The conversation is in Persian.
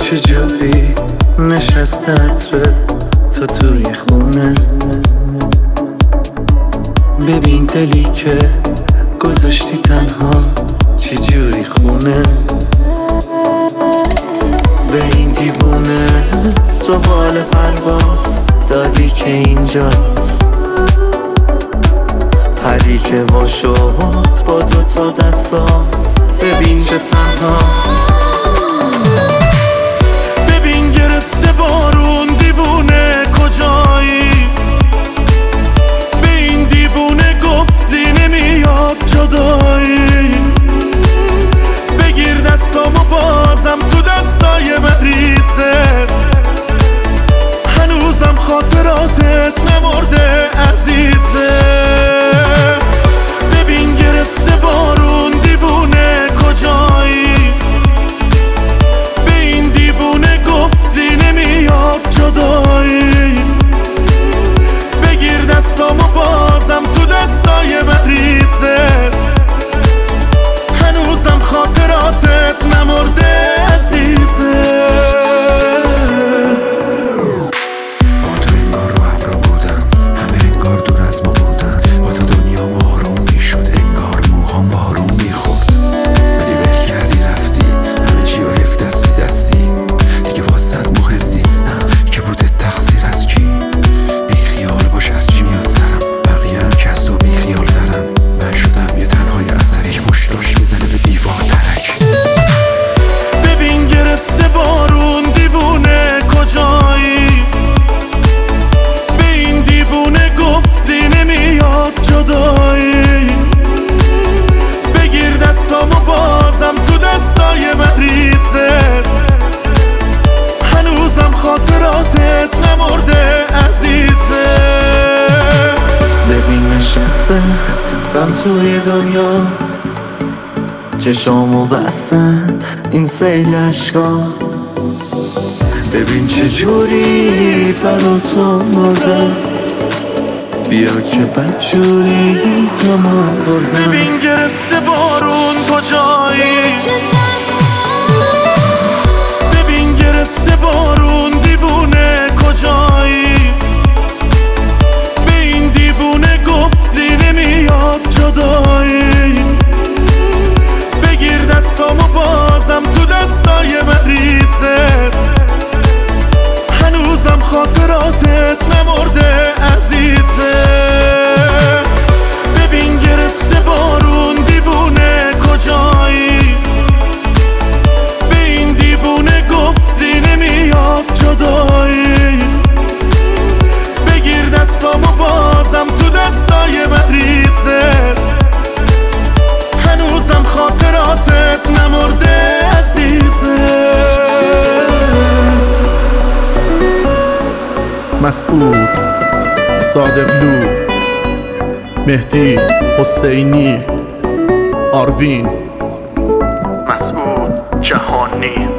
چجوری نشسته عطره تو توی خونه. ببین دلی که گذاشتی تنها چجوری خونه. به این دیوونه تو بال پرواز دادی که اینجاست. پری که وا شد با دوتا دستات ببین چه تنهاست. ببین گرفته بارون دیوونه کجایی. به این دیوونه گفتی نمیاد جدایی. بگیر دستامو بازم تو دستای مریضه. هنوزم خاطراتت نمرده عزیزه. ببین گرفته بارون دیوونه کجایی. به این دیوونه گفتی نمیاد جدایی. بگیر دستامو بازم تو دستای مریضه. هنوزم خاطراتت نمرده عزیزه. بگیر دستامو بازم تو دستای مریضه. هنوزم خاطراتت نمرده عزیزه. ببین نشسته غم توی دنیا. چشامو بستن این سیل عشقا. ببین چجوری برا تو مرده. بیا که بدجوری هم آوردم. ببین گرفته بارون کجایی. ببین گرفته بارون دیوونه کجایی. به این دیوونه گفتی نمیاد جدایی. بگیر دستامو بازم تو دستای مریضه. هنوزم خاطراتت نمرده عزیزه. ببین گرفته بارون دیوونه کجایی. به این دیوونه گفتی نمیاد جدایی. بگیر دستامو بازم تو دستای مریضه. هنوزم خاطراتت نمرده عزیزه. مسعود، صادقلو، مهدی، حسینی، آروین، مسعود جهانی.